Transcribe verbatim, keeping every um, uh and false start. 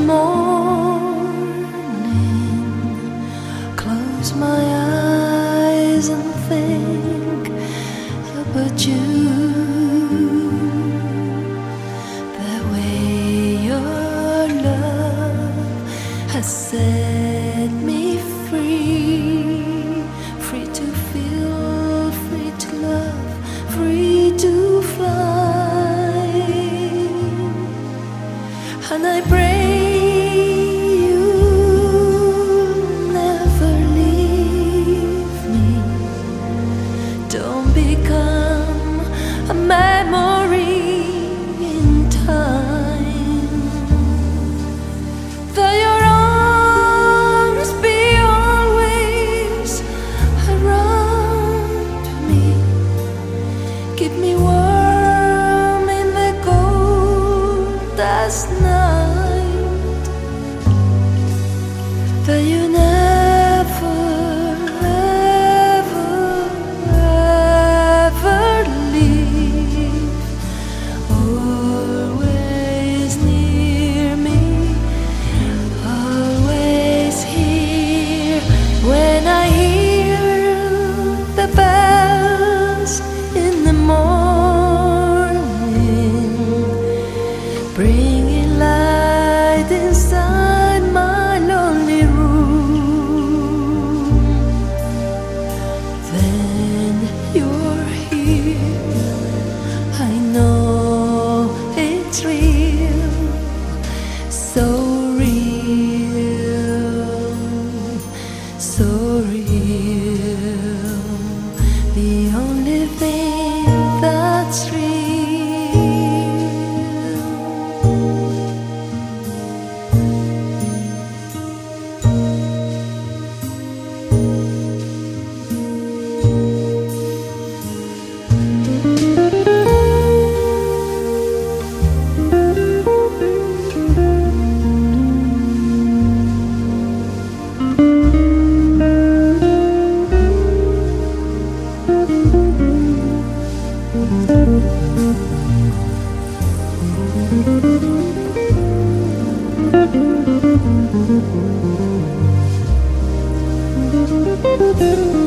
morning, close my eyes and think about you. The way your love has set me free, free to feel, free to love, free to fly. And I pray you'll never leave me. Don't become a memory in time. That your arms be always around me. Keep me warm in the coldest night. That you never, ever, ever leave. Always near me, always here. When I hear the bells in the morning, bringing light inside my lonely room, then you're here. I know it's real, so real, so real. The only thing that's real. Thank you.